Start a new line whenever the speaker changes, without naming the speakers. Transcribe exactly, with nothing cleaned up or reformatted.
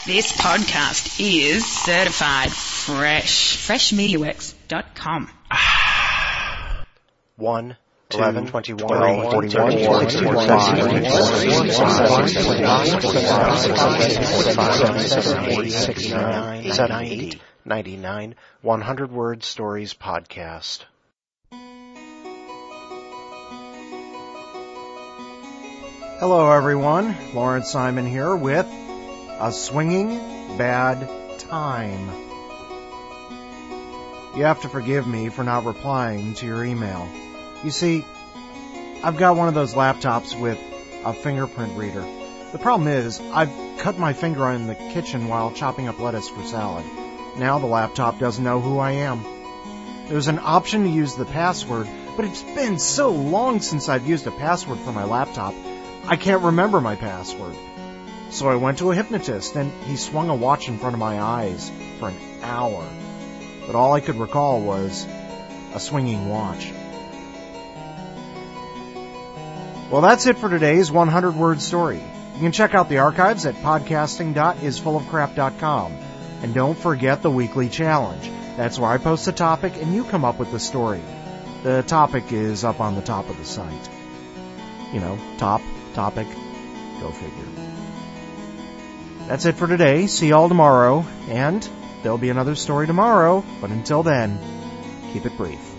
This podcast is certified fresh. fresh media works dot com.
One, eleven, twenty-one, twelve,
forty-one,
sixty-one, sixty-nine, seventy, ninety-nine, one hundred Word Stories Podcast.
Hello, everyone. Lawrence Simon here with A Swinging Bad Time. You have to forgive me for not replying to your email. You see, I've got one of those laptops with a fingerprint reader. The problem is, I've cut my finger in the kitchen while chopping up lettuce for salad. Now the laptop doesn't know who I am. There's an option to use the password, but it's been so long since I've used a password for my laptop, I can't remember my password. So I went to a hypnotist, and he swung a watch in front of my eyes for an hour. But all I could recall was a swinging watch. Well, that's it for today's one hundred word story. You can check out the archives at podcasting dot is full of crap dot com. And don't forget the weekly challenge. That's where I post a topic and you come up with the story. The topic is up on the top of the site. You know, top, topic, go figure. That's it for today. See y'all tomorrow. And there'll be another story tomorrow. But until then, keep it brief.